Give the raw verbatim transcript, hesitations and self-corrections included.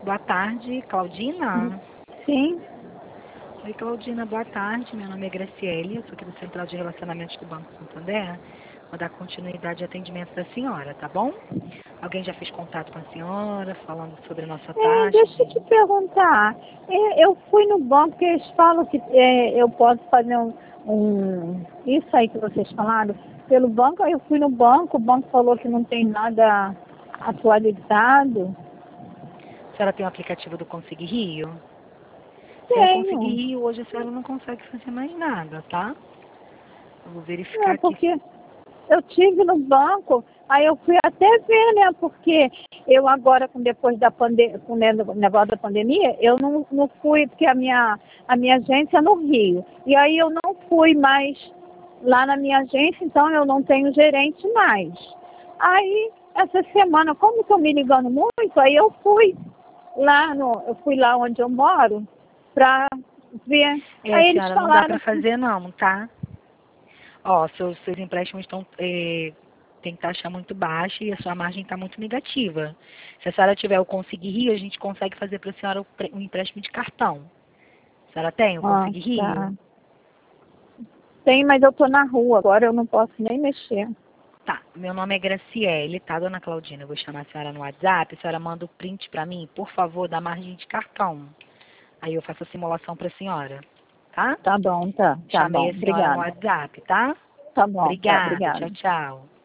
Boa tarde, Claudina. Sim. Oi, Claudina, boa tarde. Meu nome é Graciele, eu sou aqui do Central de Relacionamentos do Banco Santander. Vou dar continuidade ao atendimento da senhora, tá bom? Alguém já fez contato com a senhora, falando sobre a nossa É, taxa? deixa eu te perguntar. É, eu fui no banco, porque eles falam que é, eu posso fazer um, um... Isso aí que vocês falaram, pelo banco, aí eu fui no banco, o banco falou que não tem nada atualizado. A senhora tem o aplicativo do Consegui Rio? Sem o Consegui Tenho. Rio, hoje a senhora não consegue fazer mais nada, tá? Eu vou verificar É, aqui. porque eu tive no banco, aí eu fui até ver, né? Porque eu agora, com depois da pandemia, com o negócio da pandemia, eu não, não fui, porque a minha, a minha agência é no Rio. E aí eu não fui mais lá na minha agência, então eu não tenho gerente mais. Aí, essa semana, como estão me ligando muito, aí eu fui lá no, eu fui lá onde eu moro para ver. É, Aí eles senhora, não dá falaram para assim, fazer não, tá? Ó, seus, seus empréstimos estão, é, tem taxa muito baixa e a sua margem está muito negativa. Se a senhora tiver o Consegui Rio, a gente consegue fazer para a senhora o, pre- o empréstimo de cartão. A senhora tem o ah, Consegui Rio? tá. Tem, mas eu tô na rua, agora eu não posso nem mexer. Tá, meu nome é Graciele, tá, dona Claudina? Eu vou chamar a senhora no WhatsApp, a senhora manda o print para mim, por favor, da margem de cartão. Aí eu faço a simulação para a senhora, tá? Tá bom, tá. Tá Chamei bom, a senhora no obrigada. WhatsApp, tá? Tá bom, tá, Obrigada, tchau, obrigada. tchau.